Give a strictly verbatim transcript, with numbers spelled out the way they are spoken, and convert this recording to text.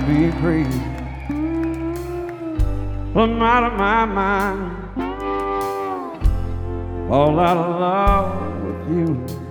be crazy. I'm out of my mind, all out of love with you.